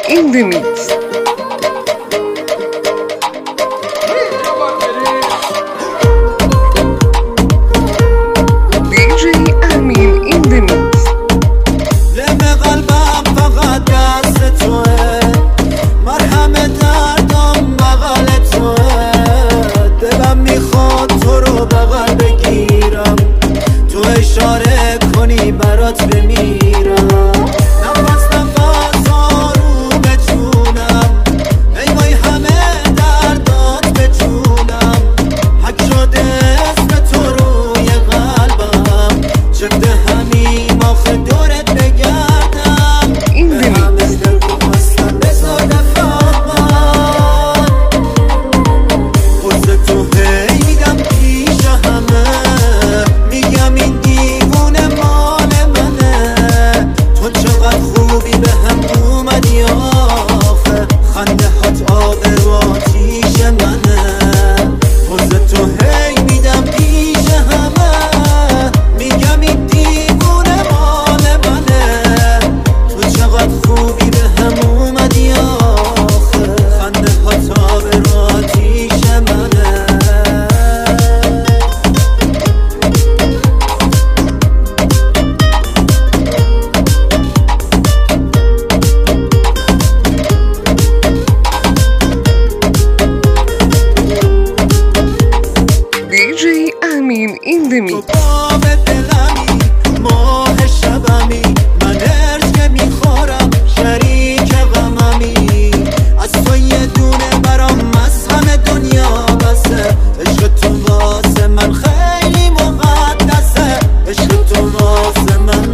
in the mix. DJ Amin in the mix. لم قلبم فقط دست توه، مرهم دردم بغل توه. دلم میخواد تو رو بغل بگیرم، تو اشاره کنی برات بمیرم. نفس نفس آروم بتونم، ای وای همه دردات بتونم. حک شده اسم تو روی قلبم، چفته همیم آخه دورت بگردم. به همه دل بستم بذار دفاقم، حوض تو هی میدم پیش همه. میگم این دیوونه مال منه، تو چقدر خوبی به هم اومدی آخه. خنده هات آب و آتیش منه، حوض تو هی میدم پیش همه. میگم این دیوونه مال منه، تو چقدر خوبی به هم اومدی آخه. خنده هات آب و آتیش منه. DJ Amin in the تو mix. باب دلمی، ماه شبمی، من ارز که میخورم شریک غممی. از تو یه دونه برام از همه دنیا بسه. عشق تو واسه من خیلی مقدسه، عشق تو واسه من.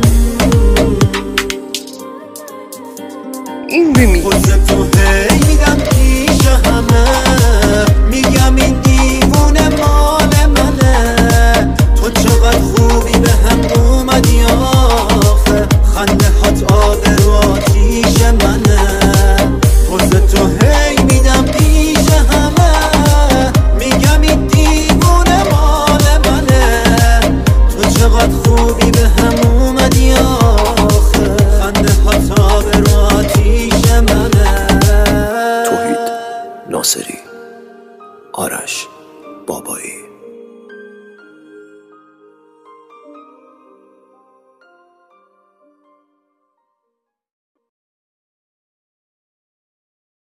In the mix. حوض تو هی میدم پیش همه. میگم این دیوونه مال منه، تو چقدر خوبی به هم اومدی آخه. خنده هات آب رو آتیش منه، حوض تو هی میدم پیش همه. میگم این دیوونه مال منه، تو چقدر خوبی به هم اومدی آخه. خنده هات آب رو آتیش منه. توحید ناصری، آرش بابایی.